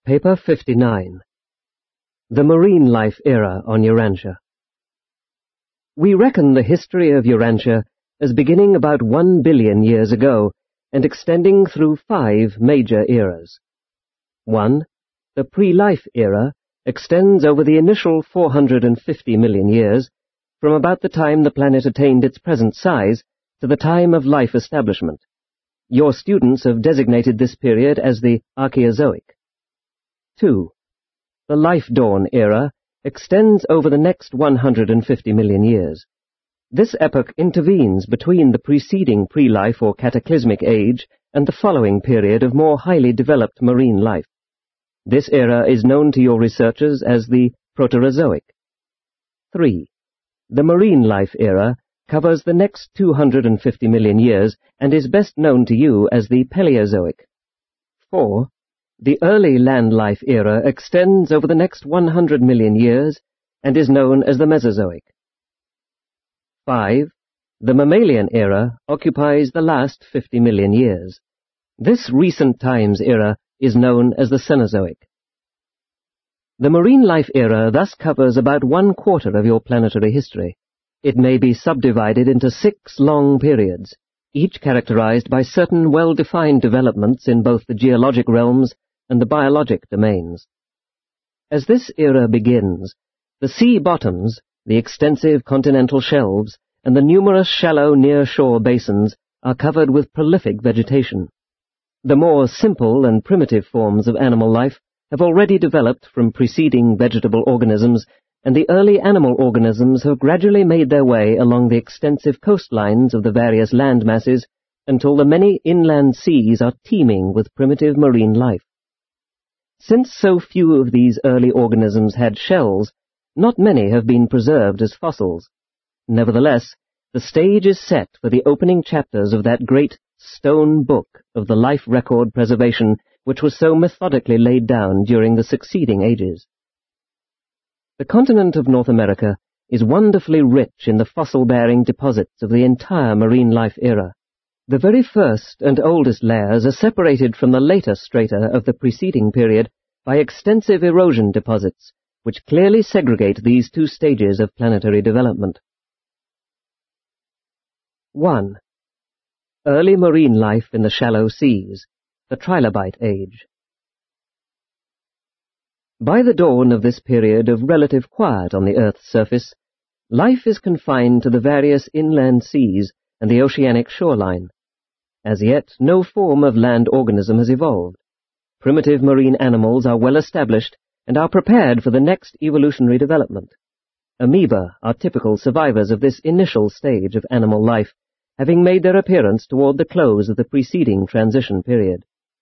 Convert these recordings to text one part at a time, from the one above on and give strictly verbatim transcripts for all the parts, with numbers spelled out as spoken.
Paper fifty-nine. The Marine Life Era on Urantia. We reckon the history of Urantia as beginning about one billion years ago and extending through five major eras. One, the pre-life era, extends over the initial four hundred fifty million years, from about the time the planet attained its present size to the time of life establishment. Your students have designated this period as the Archaeozoic. Two, the Life Dawn era extends over the next one hundred fifty million years. This epoch intervenes between the preceding pre-life or cataclysmic age and the following period of more highly developed marine life. This era is known to your researchers as the Proterozoic. Three, the Marine Life era covers the next two hundred fifty million years and is best known to you as the Paleozoic. Four, the Early Land Life era extends over the next one hundred million years and is known as the Mesozoic. Five, the Mammalian era occupies the last fifty million years. This recent times era is known as the Cenozoic. The Marine Life era thus covers about one quarter of your planetary history. It may be subdivided into six long periods, each characterized by certain well-defined developments in both the geologic realms and the biologic domains. As this era begins, the sea bottoms, the extensive continental shelves, and the numerous shallow near-shore basins are covered with prolific vegetation. The more simple and primitive forms of animal life have already developed from preceding vegetable organisms, and the early animal organisms have gradually made their way along the extensive coastlines of the various land masses until the many inland seas are teeming with primitive marine life. Since so few of these early organisms had shells, not many have been preserved as fossils. Nevertheless, the stage is set for the opening chapters of that great stone book of the life record preservation which was so methodically laid down during the succeeding ages. The continent of North America is wonderfully rich in the fossil-bearing deposits of the entire marine life era. The very first and oldest layers are separated from the later strata of the preceding period by extensive erosion deposits, which clearly segregate these two stages of planetary development. One. Early marine life in the shallow seas, the Trilobite Age. By the dawn of this period of relative quiet on the Earth's surface, life is confined to the various inland seas and the oceanic shoreline. As yet, no form of land organism has evolved. Primitive marine animals are well established and are prepared for the next evolutionary development. Amoeba are typical survivors of this initial stage of animal life, having made their appearance toward the close of the preceding transition period.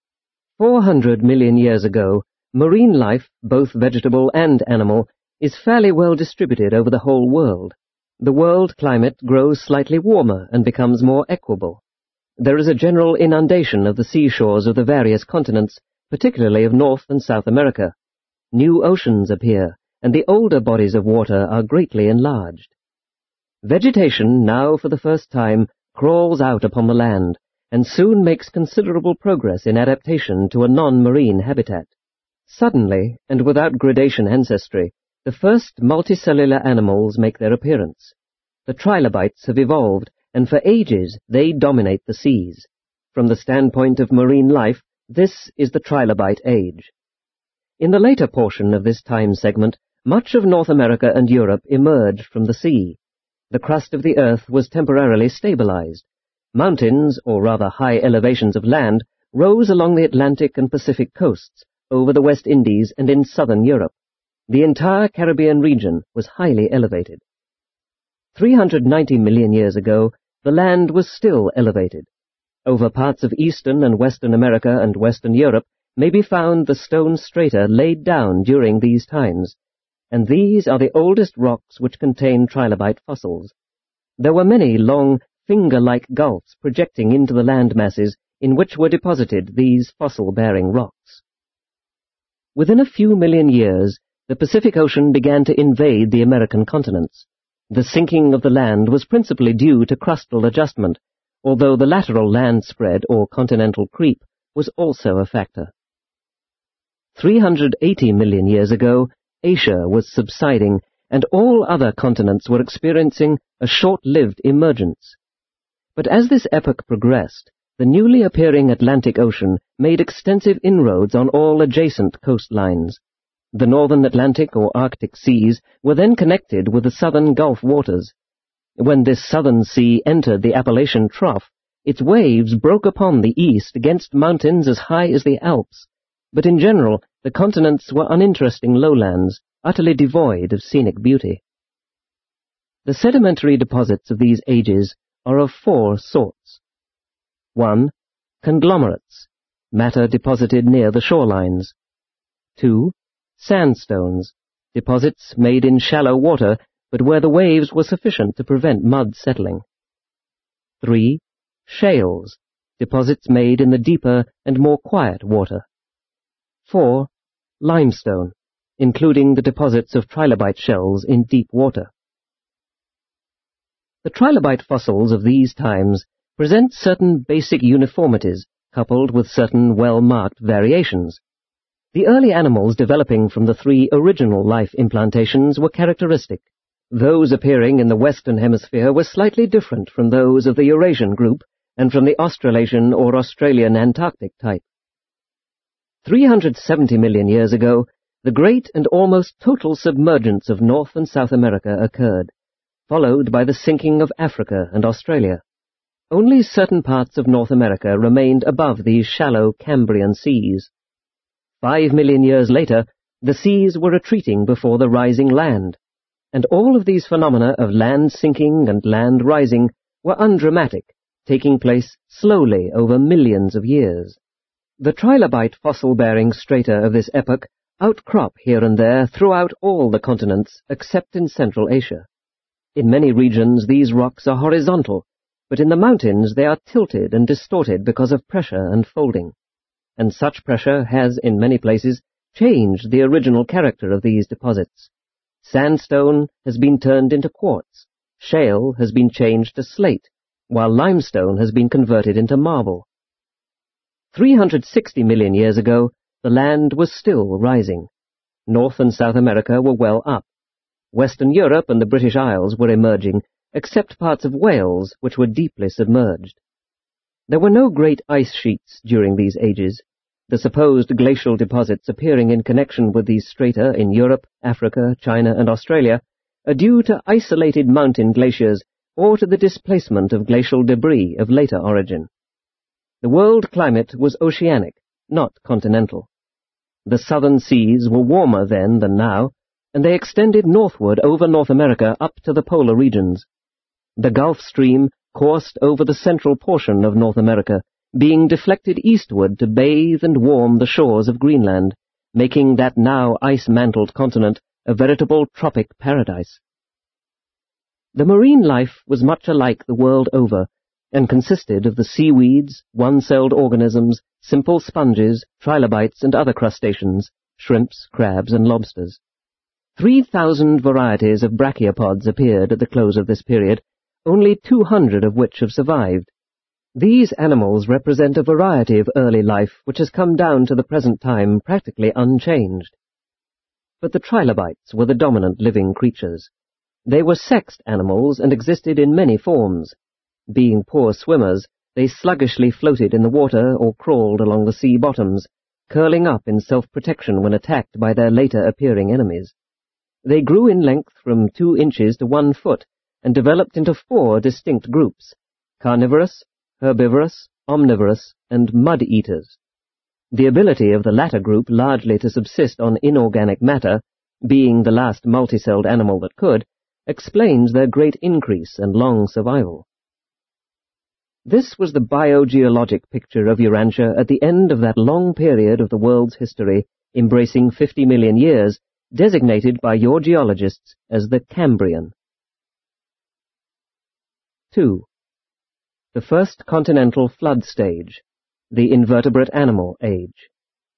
Four hundred million years ago, marine life, both vegetable and animal, is fairly well distributed over the whole world. The world climate grows slightly warmer and becomes more equable. There is a general inundation of the seashores of the various continents, particularly of North and South America. New oceans appear, and the older bodies of water are greatly enlarged. Vegetation now for the first time crawls out upon the land, and soon makes considerable progress in adaptation to a non-marine habitat. Suddenly, and without gradation ancestry, the first multicellular animals make their appearance. The trilobites have evolved, and for ages they dominate the seas. From the standpoint of marine life, this is the Trilobite Age. In the later portion of this time segment, much of North America and Europe emerged from the sea. The crust of the earth was temporarily stabilized. Mountains, or rather high elevations of land, rose along the Atlantic and Pacific coasts, over the West Indies and in southern Europe. The entire Caribbean region was highly elevated. three hundred ninety million years ago, the land was still elevated. Over parts of eastern and western America and western Europe may be found the stone strata laid down during these times, and these are the oldest rocks which contain trilobite fossils. There were many long, finger-like gulfs projecting into the land masses in which were deposited these fossil-bearing rocks. Within a few million years, the Pacific Ocean began to invade the American continents. The sinking of the land was principally due to crustal adjustment, although the lateral land spread or continental creep was also a factor. three hundred eighty million years ago, Asia was subsiding, and all other continents were experiencing a short-lived emergence. But as this epoch progressed, the newly appearing Atlantic Ocean made extensive inroads on all adjacent coastlines. The northern Atlantic or Arctic seas were then connected with the southern Gulf waters. When this southern sea entered the Appalachian Trough, its waves broke upon the east against mountains as high as the Alps, but in general the continents were uninteresting lowlands, utterly devoid of scenic beauty. The sedimentary deposits of these ages are of four sorts. one. Conglomerates, matter deposited near the shorelines. two. Sandstones, deposits made in shallow water, but where the waves were sufficient to prevent mud settling. three. Shales, deposits made in the deeper and more quiet water. four. Limestone, including the deposits of trilobite shells in deep water. The trilobite fossils of these times present certain basic uniformities coupled with certain well-marked variations. The early animals developing from the three original life implantations were characteristic. Those appearing in the Western Hemisphere were slightly different from those of the Eurasian group and from the Australasian or Australian Antarctic type. three hundred seventy million years ago, the great and almost total submergence of North and South America occurred, followed by the sinking of Africa and Australia. Only certain parts of North America remained above these shallow Cambrian seas. Five million years later, the seas were retreating before the rising land, and all of these phenomena of land sinking and land rising were undramatic, taking place slowly over millions of years. The trilobite fossil-bearing strata of this epoch outcrop here and there throughout all the continents except in Central Asia. In many regions these rocks are horizontal, but in the mountains they are tilted and distorted because of pressure and folding, and such pressure has, in many places, changed the original character of these deposits. Sandstone has been turned into quartz, shale has been changed to slate, while limestone has been converted into marble. three hundred sixty million years ago, the land was still rising. North and South America were well up. Western Europe and the British Isles were emerging, except parts of Wales, which were deeply submerged. There were no great ice sheets during these ages. The supposed glacial deposits appearing in connection with these strata in Europe, Africa, China, and Australia are due to isolated mountain glaciers or to the displacement of glacial debris of later origin. The world climate was oceanic, not continental. The southern seas were warmer then than now, and they extended northward over North America up to the polar regions. The Gulf Stream coursed over the central portion of North America, being deflected eastward to bathe and warm the shores of Greenland, making that now ice-mantled continent a veritable tropic paradise. The marine life was much alike the world over, and consisted of the seaweeds, one-celled organisms, simple sponges, trilobites, and other crustaceans, shrimps, crabs, and lobsters. Three thousand varieties of brachiopods appeared at the close of this period, only two hundred of which have survived. These animals represent a variety of early life which has come down to the present time practically unchanged. But the trilobites were the dominant living creatures. They were sexed animals and existed in many forms. Being poor swimmers, they sluggishly floated in the water or crawled along the sea bottoms, curling up in self-protection when attacked by their later appearing enemies. They grew in length from two inches to one foot and developed into four distinct groups: carnivorous, herbivorous, omnivorous, and mud-eaters. The ability of the latter group largely to subsist on inorganic matter, being the last multicelled animal that could, explains their great increase and long survival. This was the biogeologic picture of Urantia at the end of that long period of the world's history, embracing fifty million years, designated by your geologists as the Cambrian. two. The first continental flood stage, the invertebrate animal age.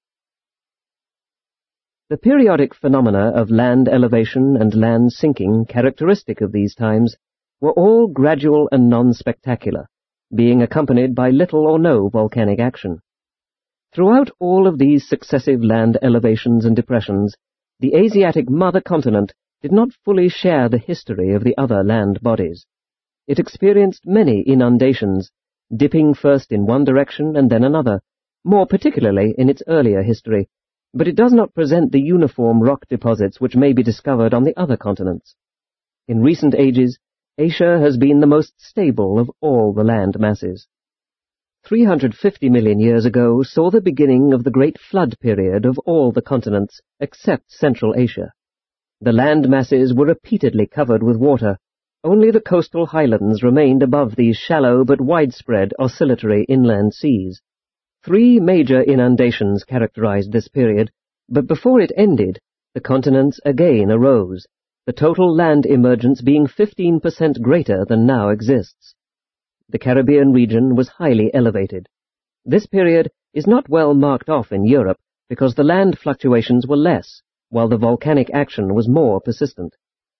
The periodic phenomena of land elevation and land sinking characteristic of these times were all gradual and non-spectacular, being accompanied by little or no volcanic action. Throughout all of these successive land elevations and depressions, the Asiatic mother continent did not fully share the history of the other land bodies. It experienced many inundations, dipping first in one direction and then another, more particularly in its earlier history, but it does not present the uniform rock deposits which may be discovered on the other continents. In recent ages, Asia has been the most stable of all the land masses. three hundred fifty million years ago saw the beginning of the great flood period of all the continents except Central Asia. The land masses were repeatedly covered with water. Only the coastal highlands remained above these shallow but widespread oscillatory inland seas. Three major inundations characterized this period, but before it ended, the continents again arose, the total land emergence being fifteen percent greater than now exists. The Caribbean region was highly elevated. This period is not well marked off in Europe because the land fluctuations were less, while the volcanic action was more persistent.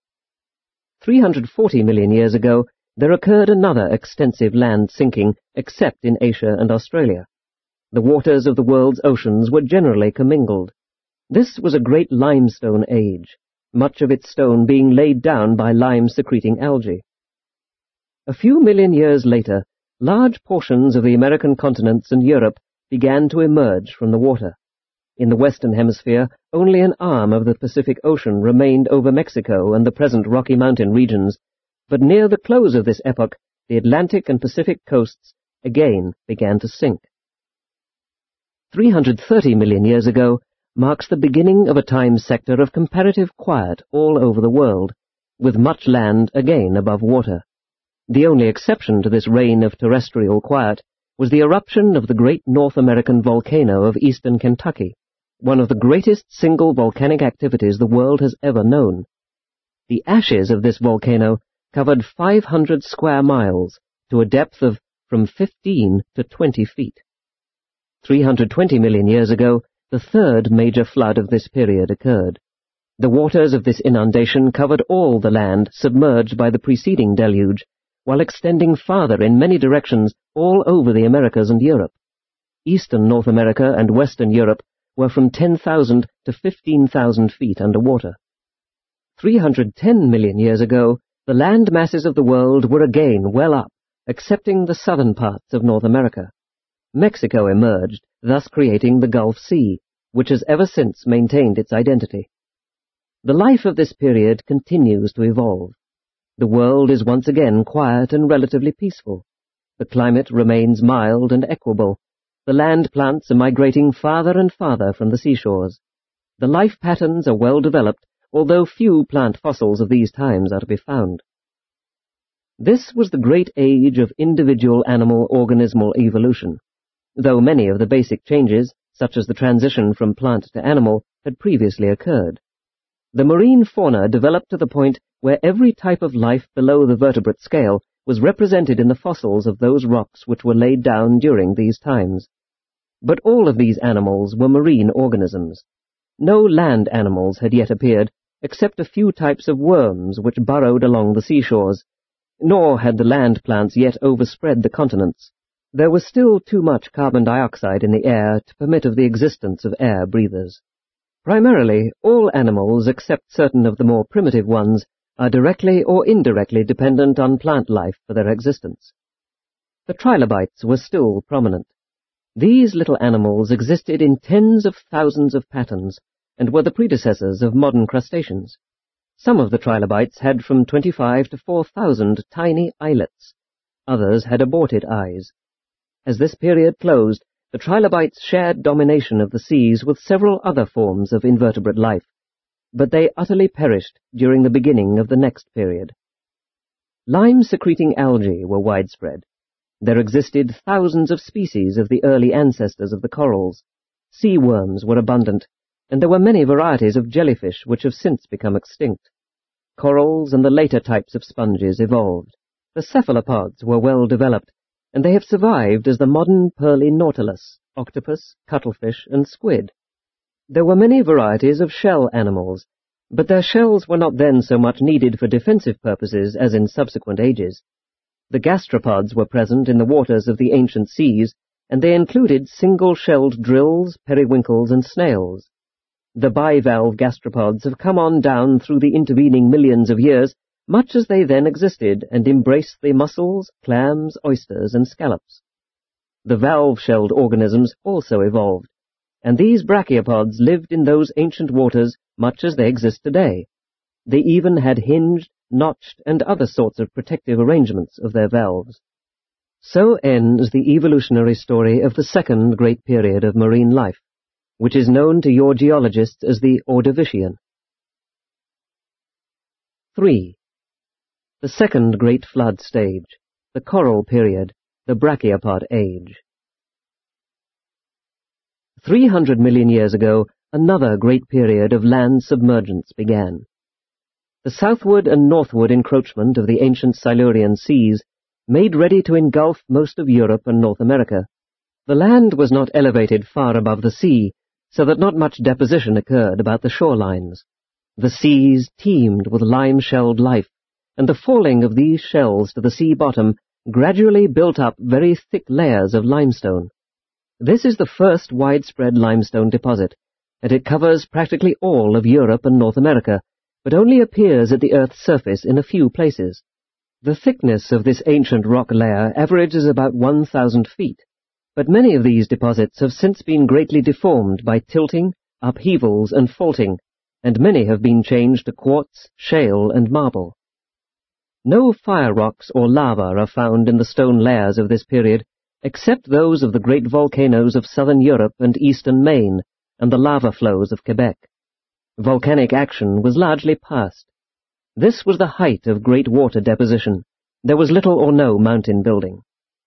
three hundred forty million years ago, there occurred another extensive land sinking, except in Asia and Australia. The waters of the world's oceans were generally commingled. This was a great limestone age, much of its stone being laid down by lime-secreting algae. A few million years later, large portions of the American continents and Europe began to emerge from the water. In the Western Hemisphere, only an arm of the Pacific Ocean remained over Mexico and the present Rocky Mountain regions, but near the close of this epoch, the Atlantic and Pacific coasts again began to sink. three hundred thirty million years ago marks the beginning of a time sector of comparative quiet all over the world, with much land again above water. The only exception to this reign of terrestrial quiet was the eruption of the great North American volcano of eastern Kentucky, one of the greatest single volcanic activities the world has ever known. The ashes of this volcano covered five hundred square miles to a depth of from fifteen to twenty feet. three hundred twenty million years ago, the third major flood of this period occurred. The waters of this inundation covered all the land submerged by the preceding deluge, while extending farther in many directions all over the Americas and Europe. Eastern North America and Western Europe were from ten thousand to fifteen thousand feet under water. three hundred ten million years ago, the land masses of the world were again well up, excepting the southern parts of North America. Mexico emerged, thus creating the Gulf Sea, which has ever since maintained its identity. The life of this period continues to evolve. The world is once again quiet and relatively peaceful. The climate remains mild and equable. The land plants are migrating farther and farther from the seashores. The life patterns are well developed, although few plant fossils of these times are to be found. This was the great age of individual animal organismal evolution, though many of the basic changes, such as the transition from plant to animal, had previously occurred. The marine fauna developed to the point where every type of life below the vertebrate scale was represented in the fossils of those rocks which were laid down during these times. But all of these animals were marine organisms. No land animals had yet appeared, except a few types of worms which burrowed along the seashores, nor had the land plants yet overspread the continents. There was still too much carbon dioxide in the air to permit of the existence of air breathers. Primarily, all animals except certain of the more primitive ones are directly or indirectly dependent on plant life for their existence. The trilobites were still prominent. These little animals existed in tens of thousands of patterns and were the predecessors of modern crustaceans. Some of the trilobites had from twenty-five to four thousand tiny eyelets. Others had aborted eyes. As this period closed, the trilobites shared domination of the seas with several other forms of invertebrate life, but they utterly perished during the beginning of the next period. Lime-secreting algae were widespread. There existed thousands of species of the early ancestors of the corals. Sea worms were abundant, and there were many varieties of jellyfish which have since become extinct. Corals and the later types of sponges evolved. The cephalopods were well developed, and they have survived as the modern pearly nautilus, octopus, cuttlefish, and squid. There were many varieties of shell animals, but their shells were not then so much needed for defensive purposes as in subsequent ages. The gastropods were present in the waters of the ancient seas, and they included single-shelled drills, periwinkles, and snails. The bivalve gastropods have come on down through the intervening millions of years, much as they then existed, and embrace the mussels, clams, oysters, and scallops. The valve-shelled organisms also evolved, and these brachiopods lived in those ancient waters much as they exist today. They even had hinged, notched, and other sorts of protective arrangements of their valves. So ends the evolutionary story of the second great period of marine life, which is known to your geologists as the Ordovician. three. The second great flood stage, the coral period, the Brachiopod age. Three hundred million years ago, another great period of land submergence began. The southward and northward encroachment of the ancient Silurian seas made ready to engulf most of Europe and North America. The land was not elevated far above the sea, so that not much deposition occurred about the shorelines. The seas teemed with lime-shelled life, and the falling of these shells to the sea bottom gradually built up very thick layers of limestone. This is the first widespread limestone deposit, and it covers practically all of Europe and North America, but only appears at the Earth's surface in a few places. The thickness of this ancient rock layer averages about one thousand feet, but many of these deposits have since been greatly deformed by tilting, upheavals, and faulting, and many have been changed to quartz, shale, and marble. No fire rocks or lava are found in the stone layers of this period, except those of the great volcanoes of southern Europe and eastern Maine, and the lava flows of Quebec. Volcanic action was largely past. This was the height of great water deposition. There was little or no mountain building.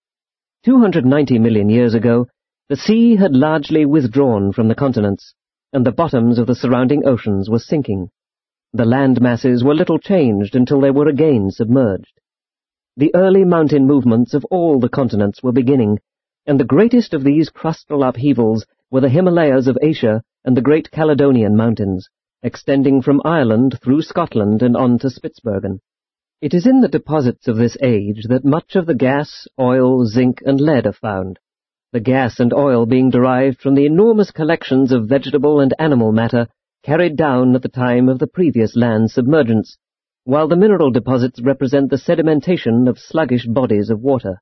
two hundred ninety million years ago, the sea had largely withdrawn from the continents, and the bottoms of the surrounding oceans were sinking. The land masses were little changed until they were again submerged. The early mountain movements of all the continents were beginning, and the greatest of these crustal upheavals were the Himalayas of Asia and the Great Caledonian Mountains, extending from Ireland through Scotland and on to Spitsbergen. It is in the deposits of this age that much of the gas, oil, zinc, and lead are found, the gas and oil being derived from the enormous collections of vegetable and animal matter carried down at the time of the previous land submergence, while the mineral deposits represent the sedimentation of sluggish bodies of water.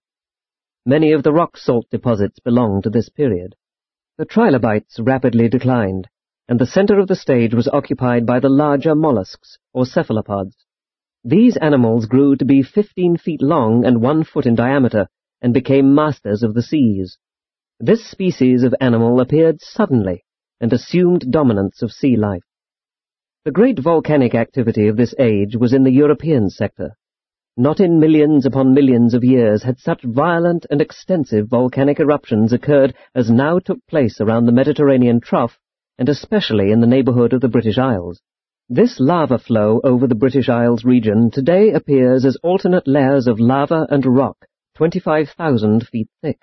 Many of the rock salt deposits belong to this period. The trilobites rapidly declined, and the center of the stage was occupied by the larger mollusks, or cephalopods. These animals grew to be fifteen feet long and one foot in diameter, and became masters of the seas. This species of animal appeared suddenly, and assumed dominance of sea life. The great volcanic activity of this age was in the European sector. Not in millions upon millions of years had such violent and extensive volcanic eruptions occurred as now took place around the Mediterranean trough, and especially in the neighborhood of the British Isles. This lava flow over the British Isles region today appears as alternate layers of lava and rock, twenty-five thousand feet thick.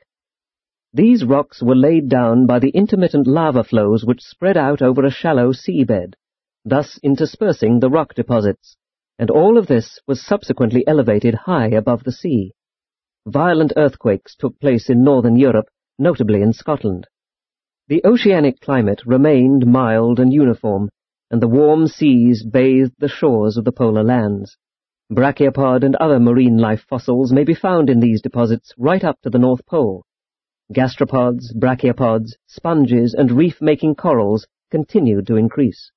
These rocks were laid down by the intermittent lava flows which spread out over a shallow seabed, thus interspersing the rock deposits, and all of this was subsequently elevated high above the sea. Violent earthquakes took place in northern Europe, notably in Scotland. The oceanic climate remained mild and uniform, and the warm seas bathed the shores of the polar lands. Brachiopod and other marine life fossils may be found in these deposits right up to the North Pole. Gastropods, brachiopods, sponges, and reef-making corals continued to increase.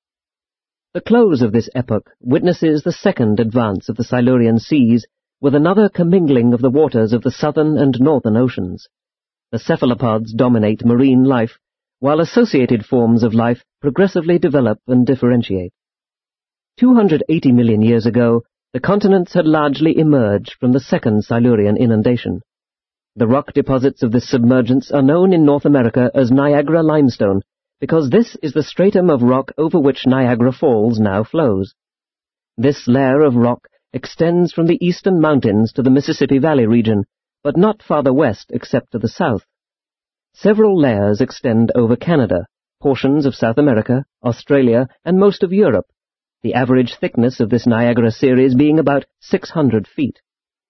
The close of this epoch witnesses the second advance of the Silurian seas with another commingling of the waters of the southern and northern oceans. The cephalopods dominate marine life, while associated forms of life progressively develop and differentiate. two hundred eighty million years ago, the continents had largely emerged from the second Silurian inundation. The rock deposits of this submergence are known in North America as Niagara limestone, because this is the stratum of rock over which Niagara Falls now flows. This layer of rock extends from the eastern mountains to the Mississippi Valley region, but not farther west except to the south. Several layers extend over Canada, portions of South America, Australia, and most of Europe, the average thickness of this Niagara series being about six hundred feet.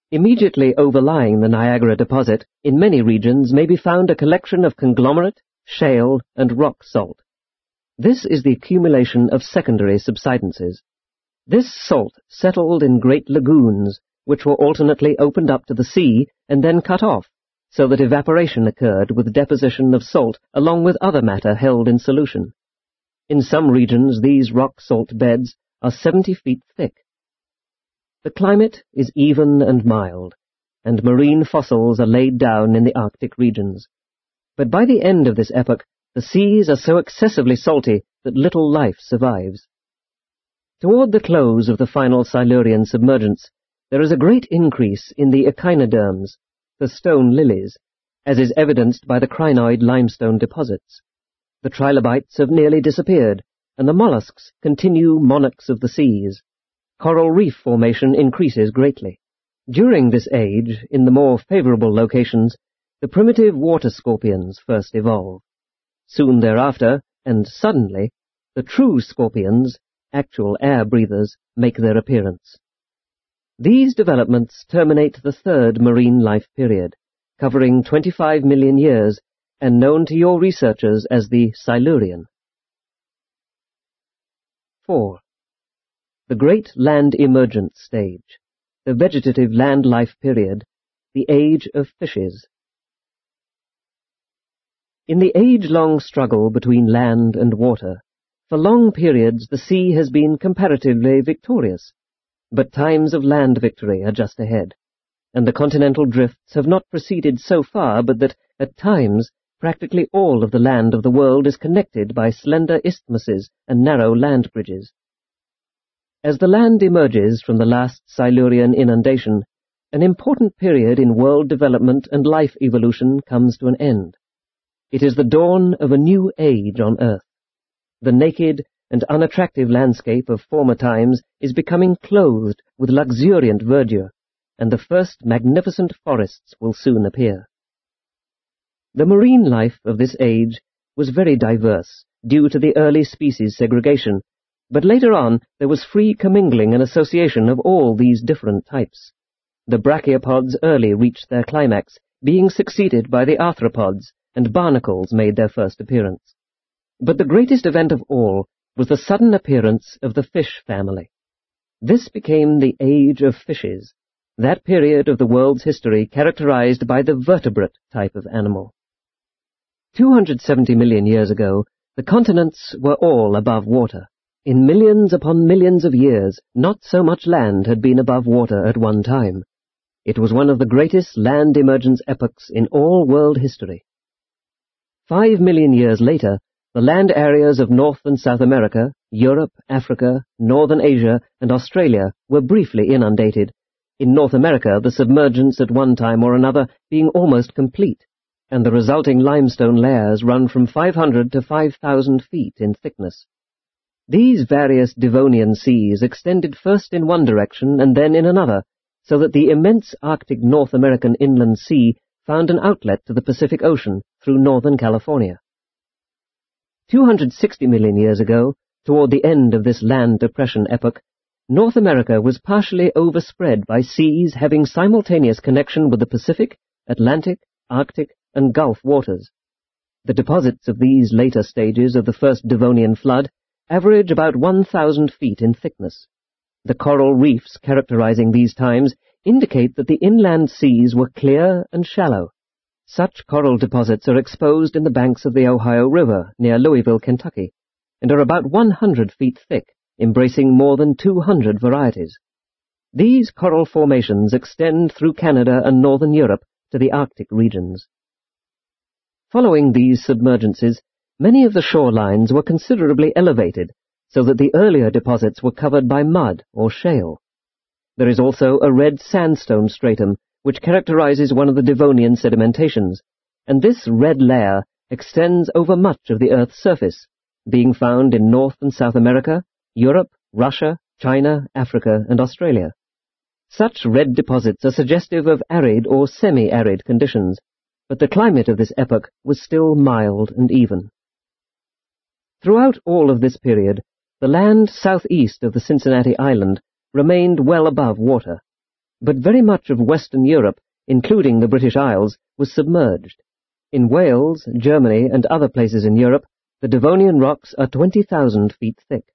Immediately overlying the Niagara deposit, in many regions may be found a collection of conglomerate, shale, and rock salt. This is the accumulation of secondary subsidences. This salt settled in great lagoons, which were alternately opened up to the sea and then cut off, so that evaporation occurred with deposition of salt along with other matter held in solution. In some regions these rock salt beds are seventy feet thick. The climate is even and mild, and marine fossils are laid down in the Arctic regions. But by the end of this epoch, the seas are so excessively salty that little life survives. Toward the close of the final Silurian submergence, there is a great increase in the echinoderms, the stone lilies, as is evidenced by the crinoid limestone deposits. The trilobites have nearly disappeared, and the mollusks continue monarchs of the seas. Coral reef formation increases greatly. During this age, in the more favorable locations, the primitive water scorpions first evolve. Soon thereafter, and suddenly, the true scorpions, actual air breathers, make their appearance. These developments terminate the third marine life period, covering twenty-five million years, and known to your researchers as the Silurian. four. The Great Land Emergence Stage, the vegetative land life period, the Age of Fishes. In the age-long struggle between land and water, for long periods the sea has been comparatively victorious, but times of land victory are just ahead, and the continental drifts have not proceeded so far but that, at times, practically all of the land of the world is connected by slender isthmuses and narrow land bridges. As the land emerges from the last Silurian inundation, an important period in world development and life evolution comes to an end. It is the dawn of a new age on Earth. The naked and unattractive landscape of former times is becoming clothed with luxuriant verdure, and the first magnificent forests will soon appear. The marine life of this age was very diverse, due to the early species segregation, but later on there was free commingling and association of all these different types. The brachiopods early reached their climax, being succeeded by the arthropods, and barnacles made their first appearance. But the greatest event of all was the sudden appearance of the fish family. This became the Age of Fishes, that period of the world's history characterized by the vertebrate type of animal. two hundred seventy million years ago, the continents were all above water. In millions upon millions of years, not so much land had been above water at one time. It was one of the greatest land emergence epochs in all world history. Five million years later, the land areas of North and South America, Europe, Africa, Northern Asia, and Australia were briefly inundated, in North America the submergence at one time or another being almost complete, and the resulting limestone layers run from five hundred to five thousand feet in thickness. These various Devonian seas extended first in one direction and then in another, so that the immense Arctic North American inland sea found an outlet to the Pacific Ocean through northern California. two hundred sixty million years ago, toward the end of this land depression epoch, North America was partially overspread by seas having simultaneous connection with the Pacific, Atlantic, Arctic, and Gulf waters. The deposits of these later stages of the first Devonian flood average about one thousand feet in thickness. The coral reefs characterizing these times indicate that the inland seas were clear and shallow. Such coral deposits are exposed in the banks of the Ohio River near Louisville, Kentucky, and are about one hundred feet thick, embracing more than two hundred varieties. These coral formations extend through Canada and northern Europe to the Arctic regions. Following these submergences, many of the shorelines were considerably elevated, so that the earlier deposits were covered by mud or shale. There is also a red sandstone stratum, which characterizes one of the Devonian sedimentations, and this red layer extends over much of the Earth's surface, being found in North and South America, Europe, Russia, China, Africa, and Australia. Such red deposits are suggestive of arid or semi-arid conditions, but the climate of this epoch was still mild and even. Throughout all of this period, the land southeast of the Cincinnati Island remained well above water, But very much of Western Europe, including the British Isles, was submerged. In Wales, Germany, and other places in Europe, the Devonian rocks are twenty thousand feet thick.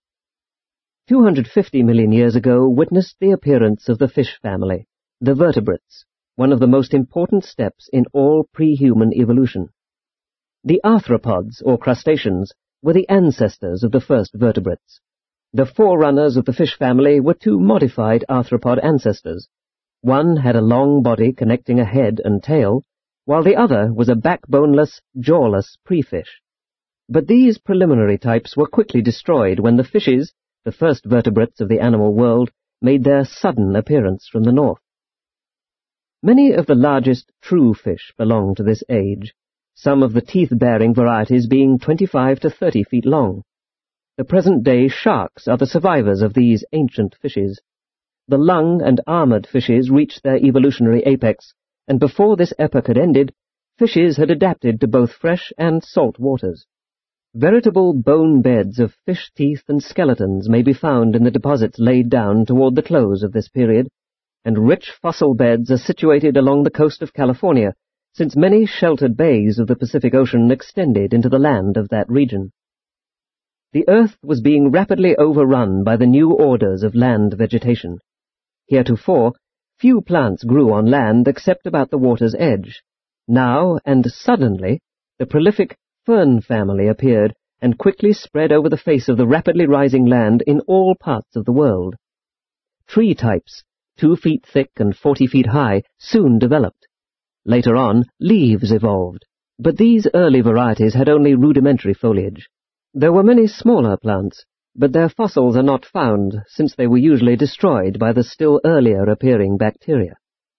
two hundred fifty million years ago witnessed the appearance of the fish family, the vertebrates, one of the most important steps in all pre-human evolution. The arthropods, or crustaceans, were the ancestors of the first vertebrates. The forerunners of the fish family were two modified arthropod ancestors. One had a long body connecting a head and tail, while the other was a backboneless, jawless pre-fish. But these preliminary types were quickly destroyed when the fishes, the first vertebrates of the animal world, made their sudden appearance from the north. Many of the largest true fish belong to this age, some of the teeth-bearing varieties being twenty-five to thirty feet long. The present-day sharks are the survivors of these ancient fishes. The lung and armored fishes reached their evolutionary apex, and before this epoch had ended, fishes had adapted to both fresh and salt waters. Veritable bone beds of fish teeth and skeletons may be found in the deposits laid down toward the close of this period, and rich fossil beds are situated along the coast of California, since many sheltered bays of the Pacific Ocean extended into the land of that region. The earth was being rapidly overrun by the new orders of land vegetation. Heretofore, few plants grew on land except about the water's edge. Now, and suddenly, the prolific fern family appeared and quickly spread over the face of the rapidly rising land in all parts of the world. Tree types, two feet thick and forty feet high, soon developed. Later on, leaves evolved, but these early varieties had only rudimentary foliage. There were many smaller plants, but their fossils are not found, since they were usually destroyed by the still earlier appearing bacteria.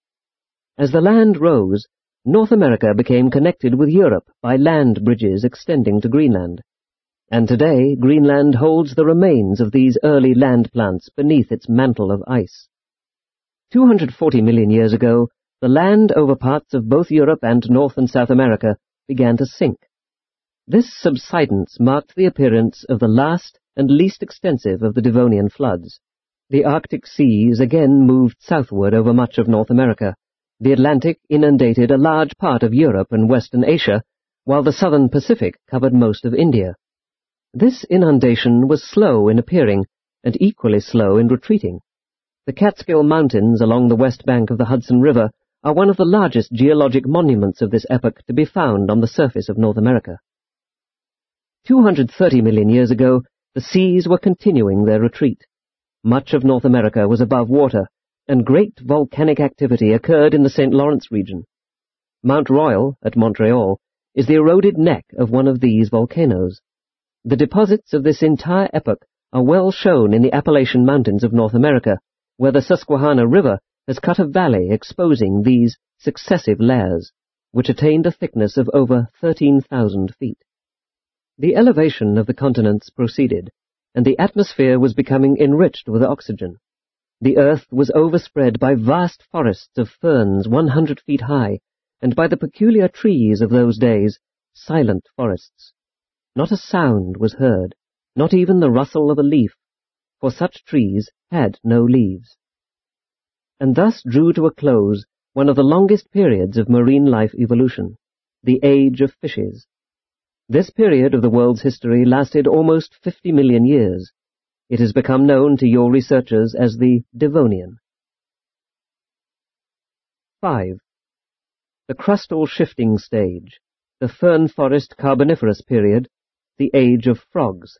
As the land rose, North America became connected with Europe by land bridges extending to Greenland. And today Greenland holds the remains of these early land plants beneath its mantle of ice. two hundred forty million years ago, the land over parts of both Europe and North and South America began to sink. This subsidence marked the appearance of the last and least extensive of the Devonian floods. The Arctic seas again moved southward over much of North America. The Atlantic inundated a large part of Europe and Western Asia, while the southern Pacific covered most of India. This inundation was slow in appearing, and equally slow in retreating. The Catskill Mountains along the west bank of the Hudson River are one of the largest geologic monuments of this epoch to be found on the surface of North America. two hundred thirty million years ago, the seas were continuing their retreat. Much of North America was above water, and great volcanic activity occurred in the Saint Lawrence region. Mount Royal, at Montreal, is the eroded neck of one of these volcanoes. The deposits of this entire epoch are well shown in the Appalachian Mountains of North America, where the Susquehanna River has cut a valley exposing these successive layers, which attained a thickness of over thirteen thousand feet. The elevation of the continents proceeded, and the atmosphere was becoming enriched with oxygen. The earth was overspread by vast forests of ferns one hundred feet high, and by the peculiar trees of those days, silent forests. Not a sound was heard, not even the rustle of a leaf, for such trees had no leaves. And thus drew to a close one of the longest periods of marine life evolution, the Age of Fishes. This period of the world's history lasted almost fifty million years. It has become known to your researchers as the Devonian. five. The crustal shifting stage, the fern forest Carboniferous period, the Age of Frogs.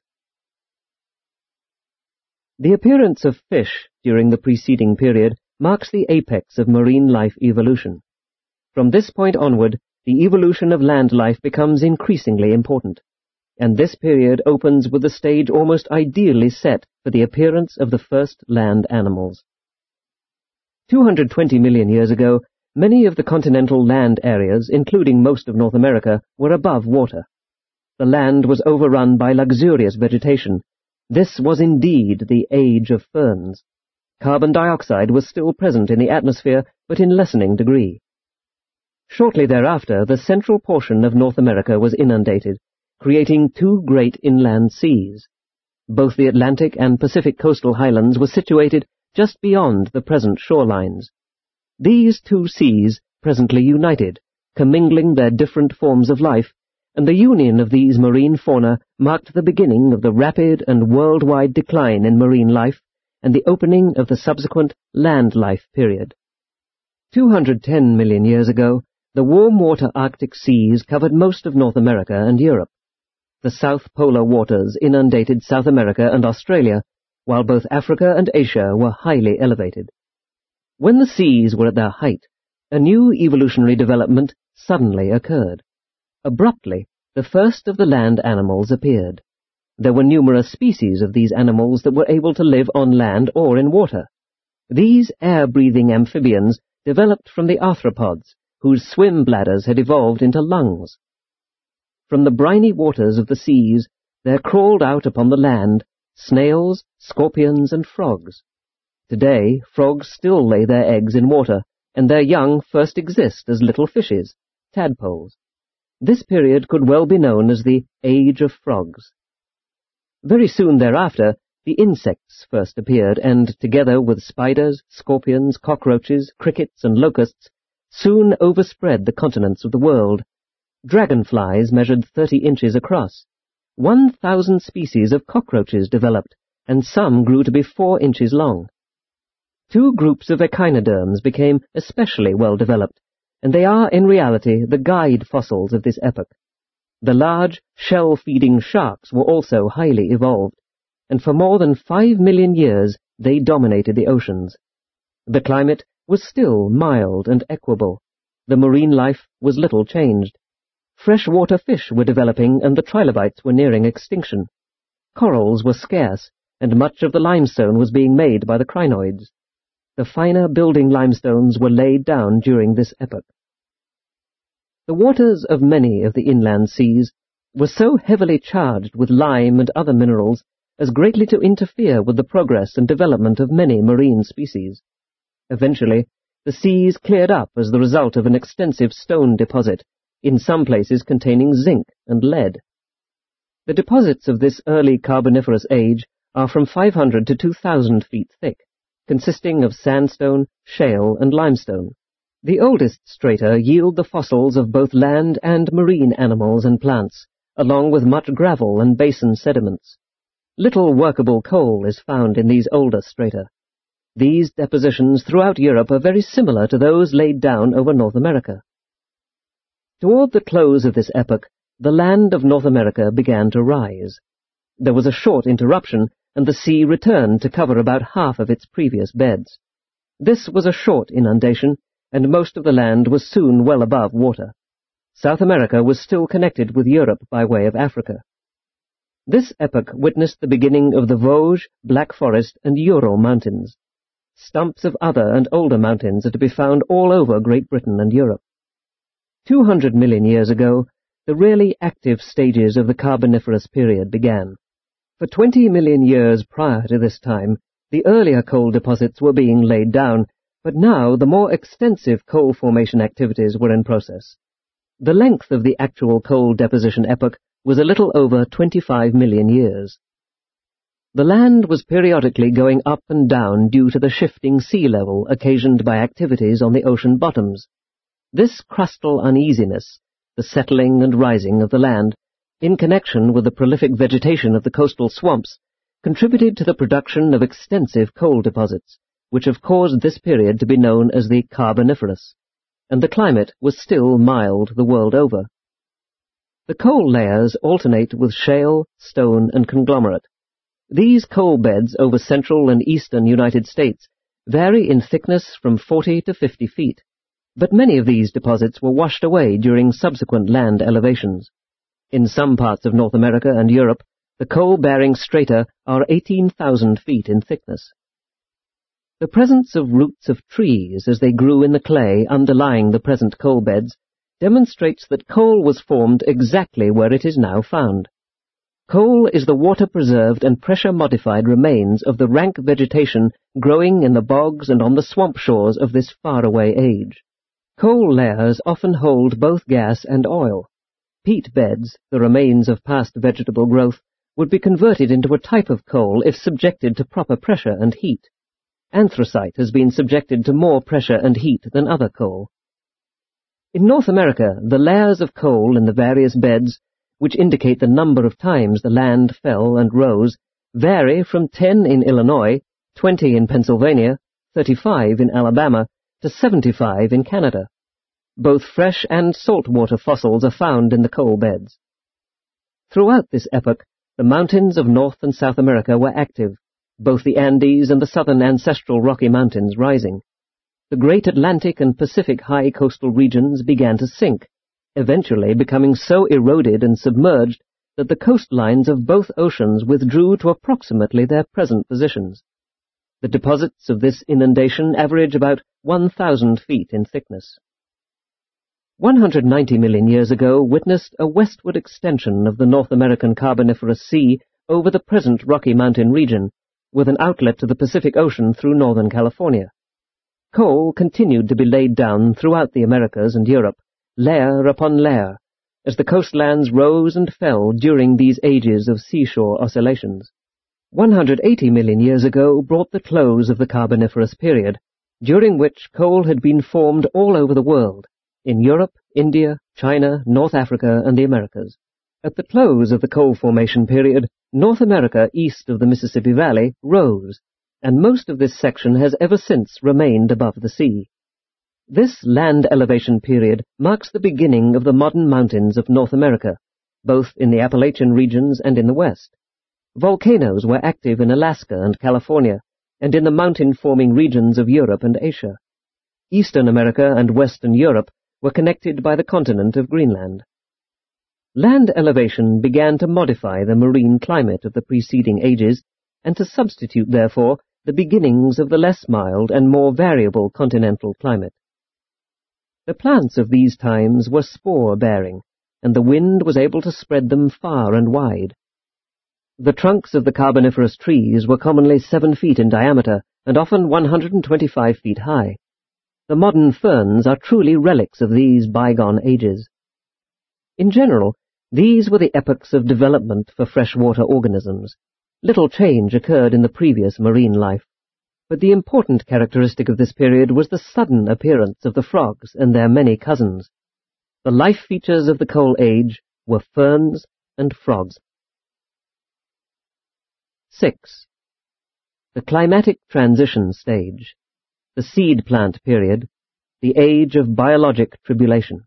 The appearance of fish during the preceding period marks the apex of marine life evolution. From this point onward, the evolution of land life becomes increasingly important, and this period opens with the stage almost ideally set for the appearance of the first land animals. two hundred twenty million years ago, many of the continental land areas, including most of North America, were above water. The land was overrun by luxurious vegetation. This was indeed the age of ferns. Carbon dioxide was still present in the atmosphere, but in lessening degree. Shortly thereafter, the central portion of North America was inundated, creating two great inland seas. Both the Atlantic and Pacific coastal highlands were situated just beyond the present shorelines. These two seas presently united, commingling their different forms of life, and the union of these marine fauna marked the beginning of the rapid and worldwide decline in marine life and the opening of the subsequent land life period. two hundred ten million years ago, the warm-water Arctic seas covered most of North America and Europe. The South Polar waters inundated South America and Australia, while both Africa and Asia were highly elevated. When the seas were at their height, a new evolutionary development suddenly occurred. Abruptly, the first of the land animals appeared. There were numerous species of these animals that were able to live on land or in water. These air-breathing amphibians developed from the arthropods, whose swim bladders had evolved into lungs. From the briny waters of the seas there crawled out upon the land snails, scorpions, and frogs. Today, frogs still lay their eggs in water, and their young first exist as little fishes, tadpoles. This period could well be known as the Age of Frogs. Very soon thereafter, the insects first appeared, and, together with spiders, scorpions, cockroaches, crickets, and locusts, soon overspread the continents of the world. Dragonflies measured thirty inches across. One thousand species of cockroaches developed, and some grew to be four inches long. Two groups of echinoderms became especially well developed, and they are in reality the guide fossils of this epoch. The large, shell-feeding sharks were also highly evolved, and for more than five million years they dominated the oceans. The climate was still mild and equable. The marine life was little changed. Freshwater fish were developing, and the trilobites were nearing extinction. Corals were scarce, and much of the limestone was being made by the crinoids. The finer building limestones were laid down during this epoch. The waters of many of the inland seas were so heavily charged with lime and other minerals as greatly to interfere with the progress and development of many marine species. Eventually, the seas cleared up as the result of an extensive stone deposit, in some places containing zinc and lead. The deposits of this early Carboniferous age are from five hundred to two thousand feet thick, consisting of sandstone, shale, and limestone. The oldest strata yield the fossils of both land and marine animals and plants, along with much gravel and basin sediments. Little workable coal is found in these older strata. These depositions throughout Europe are very similar to those laid down over North America. Toward the close of this epoch, the land of North America began to rise. There was a short interruption, and the sea returned to cover about half of its previous beds. This was a short inundation, and most of the land was soon well above water. South America was still connected with Europe by way of Africa. This epoch witnessed the beginning of the Vosges, Black Forest, and Ural mountains. Stumps of other and older mountains are to be found all over Great Britain and Europe. Two hundred million years ago, the really active stages of the Carboniferous period began. For twenty million years prior to this time, the earlier coal deposits were being laid down, but now the more extensive coal formation activities were in process. The length of the actual coal deposition epoch was a little over twenty-five million years. The land was periodically going up and down due to the shifting sea level occasioned by activities on the ocean bottoms. This crustal uneasiness, the settling and rising of the land, in connection with the prolific vegetation of the coastal swamps, contributed to the production of extensive coal deposits, which have caused this period to be known as the Carboniferous, and the climate was still mild the world over. The coal layers alternate with shale, stone, and conglomerate. These coal beds over central and eastern United States vary in thickness from forty to fifty feet, but many of these deposits were washed away during subsequent land elevations. In some parts of North America and Europe, the coal-bearing strata are eighteen thousand feet in thickness. The presence of roots of trees as they grew in the clay underlying the present coal beds demonstrates that coal was formed exactly where it is now found. Coal is the water-preserved and pressure-modified remains of the rank vegetation growing in the bogs and on the swamp shores of this faraway age. Coal layers often hold both gas and oil. Peat beds, the remains of past vegetable growth, would be converted into a type of coal if subjected to proper pressure and heat. Anthracite has been subjected to more pressure and heat than other coal. In North America, the layers of coal in the various beds, which indicate the number of times the land fell and rose, vary from ten in Illinois, twenty in Pennsylvania, thirty-five in Alabama, to seventy-five in Canada. Both fresh and saltwater fossils are found in the coal beds. Throughout this epoch, the mountains of North and South America were active, both the Andes and the southern ancestral Rocky Mountains rising. The great Atlantic and Pacific high coastal regions began to sink, eventually becoming so eroded and submerged that the coastlines of both oceans withdrew to approximately their present positions. The deposits of this inundation average about one thousand feet in thickness. one hundred ninety million years ago witnessed a westward extension of the North American Carboniferous Sea over the present Rocky Mountain region, with an outlet to the Pacific Ocean through northern California. Coal continued to be laid down throughout the Americas and Europe, layer upon layer, as the coastlands rose and fell during these ages of seashore oscillations. one hundred eighty million years ago brought the close of the Carboniferous period, during which coal had been formed all over the world, in Europe, India, China, North Africa, and the Americas. At the close of the coal formation period, North America east of the Mississippi Valley rose, and most of this section has ever since remained above the sea. This land elevation period marks the beginning of the modern mountains of North America, both in the Appalachian regions and in the west. Volcanoes were active in Alaska and California, and in the mountain-forming regions of Europe and Asia. Eastern America and Western Europe were connected by the continent of Greenland. Land elevation began to modify the marine climate of the preceding ages, and to substitute, therefore, the beginnings of the less mild and more variable continental climate. The plants of these times were spore-bearing, and the wind was able to spread them far and wide. The trunks of the Carboniferous trees were commonly seven feet in diameter, and often one hundred twenty-five feet high. The modern ferns are truly relics of these bygone ages. In general, these were the epochs of development for freshwater organisms. Little change occurred in the previous marine life, but the important characteristic of this period was the sudden appearance of the frogs and their many cousins. The life features of the Coal Age were ferns and frogs. six. The Climatic Transition Stage, the Seed Plant Period, the Age of Biologic Tribulation.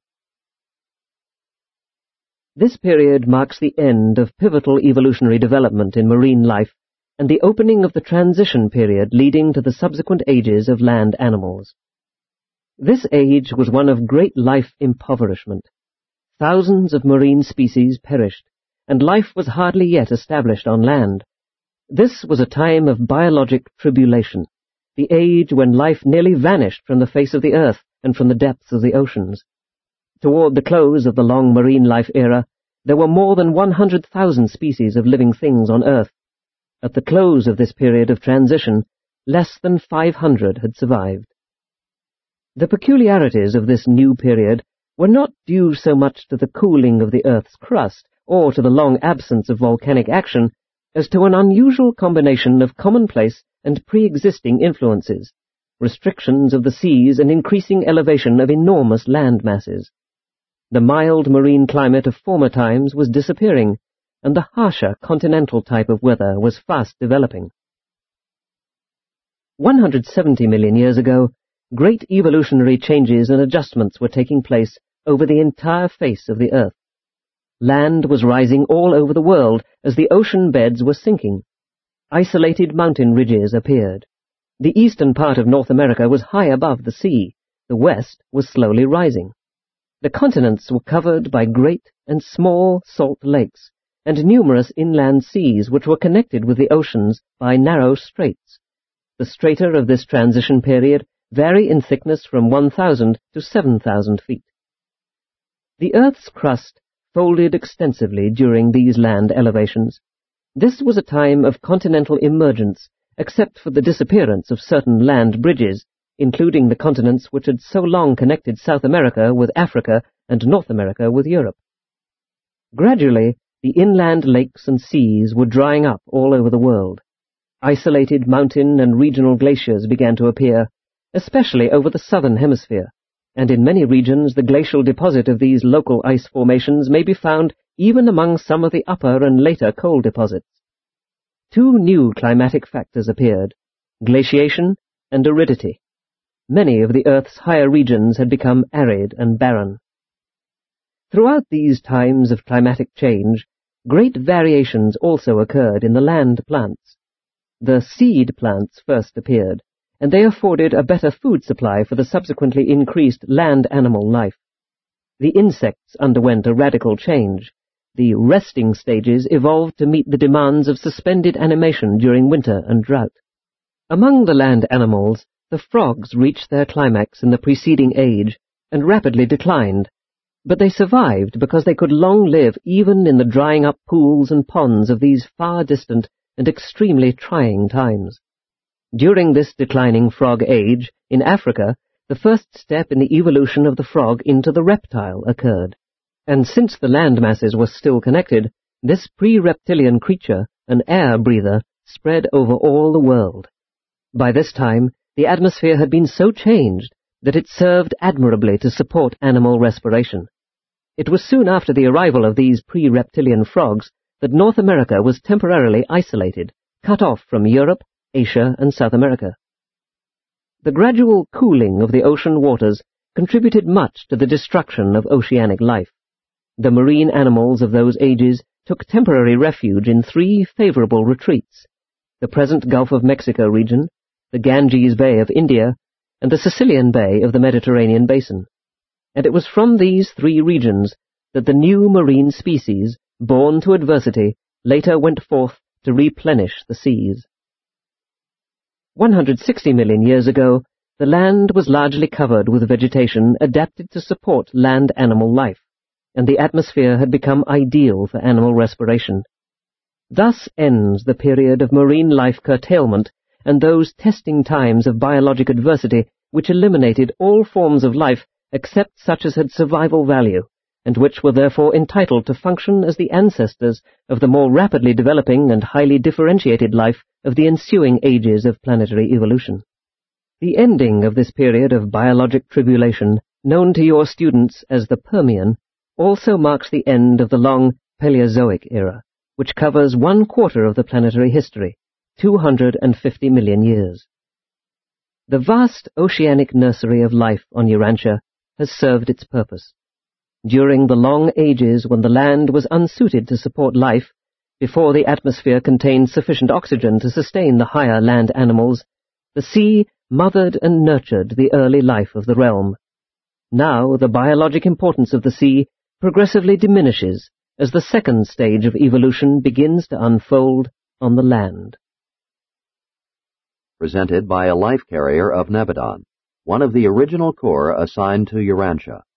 This period marks the end of pivotal evolutionary development in marine life and the opening of the transition period leading to the subsequent ages of land animals. This age was one of great life impoverishment. Thousands of marine species perished, and life was hardly yet established on land. This was a time of biologic tribulation, the age when life nearly vanished from the face of the earth and from the depths of the oceans. Toward the close of the long marine life era, there were more than one hundred thousand species of living things on Earth. At the close of this period of transition, less than five hundred had survived. The peculiarities of this new period were not due so much to the cooling of the Earth's crust or to the long absence of volcanic action as to an unusual combination of commonplace and pre-existing influences, restrictions of the seas and increasing elevation of enormous land masses. The mild marine climate of former times was disappearing, and the harsher continental type of weather was fast developing. one hundred seventy million years ago, great evolutionary changes and adjustments were taking place over the entire face of the Earth. Land was rising all over the world as the ocean beds were sinking. Isolated mountain ridges appeared. The eastern part of North America was high above the sea. The west was slowly rising. The continents were covered by great and small salt lakes, and numerous inland seas which were connected with the oceans by narrow straits. The strata of this transition period vary in thickness from one thousand to seven thousand feet. The Earth's crust folded extensively during these land elevations. This was a time of continental emergence, except for the disappearance of certain land bridges, including the continents which had so long connected South America with Africa and North America with Europe. Gradually, the inland lakes and seas were drying up all over the world. Isolated mountain and regional glaciers began to appear, especially over the southern hemisphere, and in many regions the glacial deposit of these local ice formations may be found even among some of the upper and later coal deposits. Two new climatic factors appeared, glaciation and aridity. Many of the Earth's higher regions had become arid and barren. Throughout these times of climatic change, great variations also occurred in the land plants. The seed plants first appeared, and they afforded a better food supply for the subsequently increased land animal life. The insects underwent a radical change. The resting stages evolved to meet the demands of suspended animation during winter and drought. Among the land animals, the frogs reached their climax in the preceding age and rapidly declined, but they survived because they could long live even in the drying-up pools and ponds of these far-distant and extremely trying times. During this declining frog age, in Africa, the first step in the evolution of the frog into the reptile occurred, and since the land masses were still connected, this pre-reptilian creature, an air-breather, spread over all the world. By this time, the atmosphere had been so changed that it served admirably to support animal respiration. It was soon after the arrival of these pre-reptilian frogs that North America was temporarily isolated, cut off from Europe, Asia, and South America. The gradual cooling of the ocean waters contributed much to the destruction of oceanic life. The marine animals of those ages took temporary refuge in three favorable retreats: the present Gulf of Mexico region, the Ganges Bay of India, and the Sicilian Bay of the Mediterranean basin. And it was from these three regions that the new marine species, born to adversity, later went forth to replenish the seas. one hundred sixty million years ago, the land was largely covered with vegetation adapted to support land animal life, and the atmosphere had become ideal for animal respiration. Thus ends the period of marine life curtailment and those testing times of biologic adversity which eliminated all forms of life except such as had survival value, and which were therefore entitled to function as the ancestors of the more rapidly developing and highly differentiated life of the ensuing ages of planetary evolution. The ending of this period of biologic tribulation, known to your students as the Permian, also marks the end of the long Paleozoic era, which covers one quarter of the planetary history, two hundred fifty million years. The vast oceanic nursery of life on Urantia has served its purpose. During the long ages when the land was unsuited to support life, before the atmosphere contained sufficient oxygen to sustain the higher land animals, the sea mothered and nurtured the early life of the realm. Now the biologic importance of the sea progressively diminishes as the second stage of evolution begins to unfold on the land. Presented by a life carrier of Nebadon, one of the original corps assigned to Urantia.